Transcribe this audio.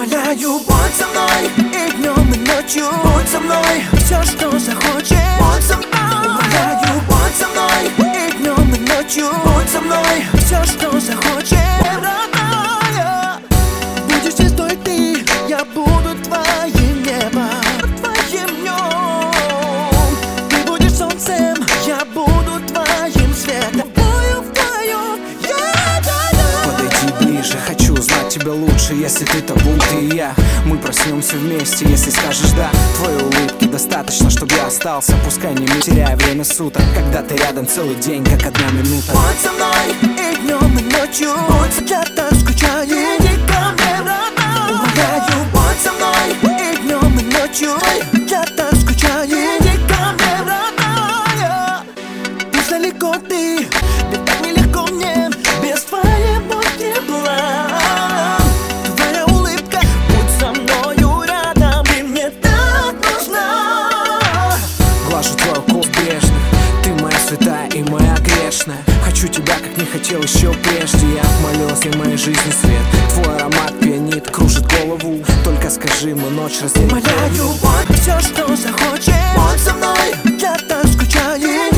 Умоляю, будь со мной и днем, и ночью. Будь со мной, все, что захочешь. Будь со мной. Умоляю, будь со мной и днем, и ночью. Будь со мной, все, что захочешь. Родная, будешь звездой ты, я буду твоим небом, твоим днем. Ты будешь солнцем, я буду твоим светом. Хочу узнать тебя лучше, если ты табу, ты и я. Мы проснемся вместе, если скажешь да. Твоей улыбки достаточно, чтобы я остался. Пускай не теряя время суток, когда ты рядом целый день, как одна минута. Будь со мной и днем, и ночью. Будь, я так скучаю, иди ко мне, родная. Умоляю, будь со мной и днем, и ночью. Я так скучаю, иди ко мне, родная. Пусть далеко ты, ведь так нелегко мне без твоего тепла. Твоя улыбка, будь со мною рядом, ты мне так нужна. Глажу твой укус бережных, ты моя святая и моя грешная. Хочу тебя, как не хотел еще прежде. Я молюсь для моей жизни свет. Твой аромат пьянит, кружит голову. Только скажи, мы ночь разделим. Умоляю, будь все, что захочешь. Будь со мной, я так скучаю.